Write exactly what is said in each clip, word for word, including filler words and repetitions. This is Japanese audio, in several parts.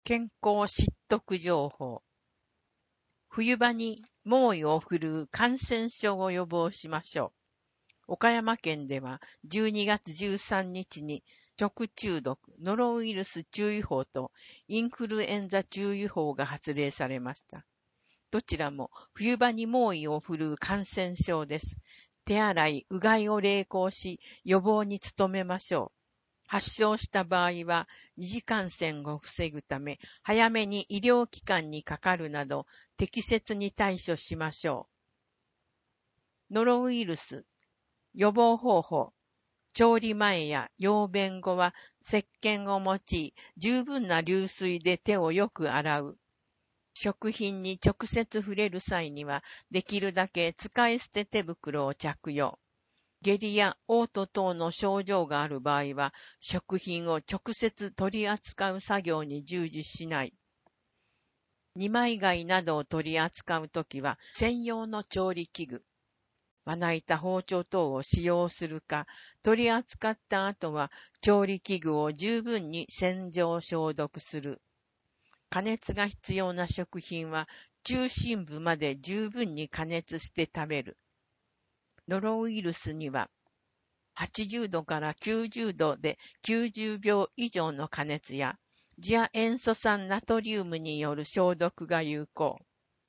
健康知得情報。冬場に猛威を振るう感染症を予防しましょう。岡山県ではじゅうにがつじゅうさんにちに食中毒、ノロウイルス注意報とインフルエンザ注意報が発令されました。どちらも冬場に猛威を振るう感染症です。手洗い、うがいを励行し、予防に努めましょう。発症した場合は、二次感染を防ぐため、早めに医療機関にかかるなど、適切に対処しましょう。ノロウイルス、予防方法。調理前や用便後は、石鹸を用い、十分な流水で手をよく洗う。食品に直接触れる際には、できるだけ使い捨て手袋を着用。下痢や嘔吐等の症状がある場合は、食品を直接取り扱う作業に従事しない。二枚貝などを取り扱うときは、専用の調理器具、まな板包丁等を使用するか、取り扱った後は、調理器具を十分に洗浄消毒する。加熱が必要な食品は、中心部まで十分に加熱して食べる。ノロウイルスには、はちじゅうどからきゅうじゅうどできゅうじゅうびょう以上の加熱や、次亜塩素酸ナトリウムによる消毒が有効。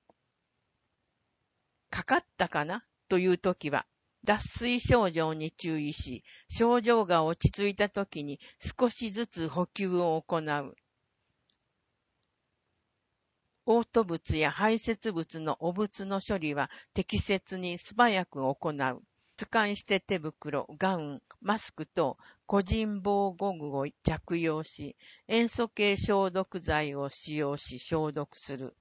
かかったかなというときは、脱水症状に注意し、症状が落ち着いたときに少しずつ補給を行う。嘔吐物や排泄物の汚物の処理は適切に素早く行う。使い捨て手袋、ガウン、マスク等個人防護具を着用し、塩素系消毒剤を使用し消毒する。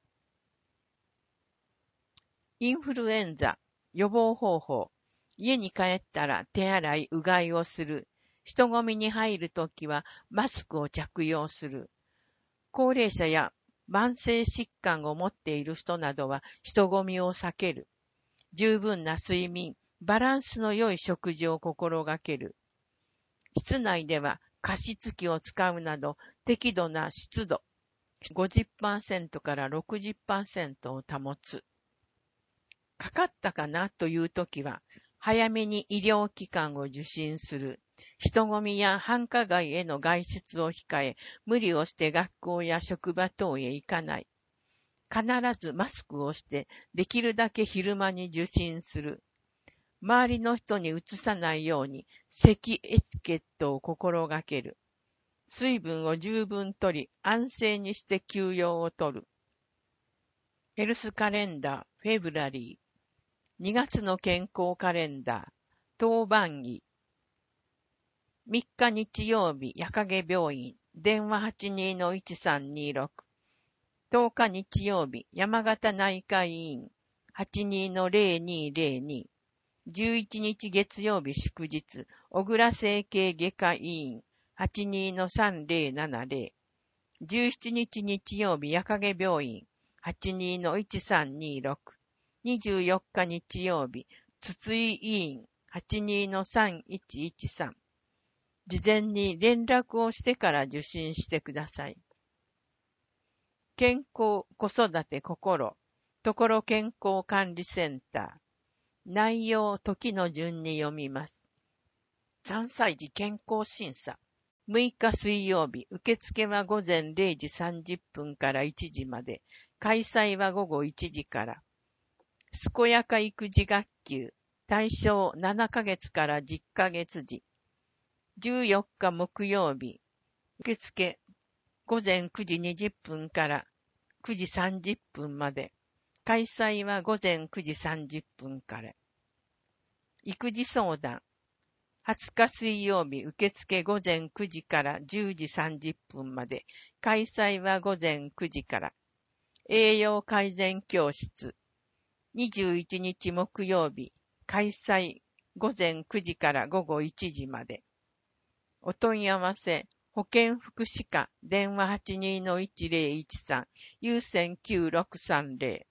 インフルエンザ、予防方法。家に帰ったら手洗い、うがいをする。人混みに入るときはマスクを着用する。高齢者や慢性疾患を持っている人などは人混みを避ける。十分な睡眠、バランスの良い食事を心がける。室内では加湿器を使うなど適度な湿度 ごじゅっパーセント から ろくじゅっパーセント を保つ。かかったかなというときは早めに医療機関を受診する。人混みや繁華街への外出を控え、無理をして学校や職場等へ行かない。必ずマスクをして、できるだけ昼間に受診する。周りの人にうつさないように、咳エチケットを心がける。水分を十分とり、安静にして休養をとる。ヘルスカレンダー、フェブラリー。にがつの健康カレンダー、当番儀。みっか日曜日、矢影病院、電話 はちにーのいちさんにーろく。とおか日曜日、山形内科医院、はちにーのぜろにーぜろに。じゅういちにち月曜日祝日、小倉整形外科医院、はちにーのさんぜろななぜろ。じゅうしちにち日曜日、矢影病院、はちにーのいちさんにーろく。にじゅうよっか日曜日、筒井医院、はちにーのさんいちいちさん。事前に連絡をしてから受診してください。健康、子育て、心、ところ健康管理センター。内容、時の順に読みます。さんさい児健康審査。むいか水曜日、受付はごぜんれいじさんじゅっぷんからいちじまで、開催はごごいちじから。健やか育児学級、対象ななかげつからじゅっかげつ児。じゅうよっか木曜日、受付ごぜんくじにじゅっぷんからくじさんじゅっぷんまで。開催はごぜんくじさんじゅっぷんから。育児相談。はつか水曜日、受付ごぜんくじからじゅうじさんじゅっぷんまで。開催はごぜんくじから。栄養改善教室。にじゅういちにち木曜日、開催ごぜんくじからごごいちじまで。お問い合わせ、保健福祉課、電話 はちにーのいちぜろいちさん、有線きゅうろくさんぜろ。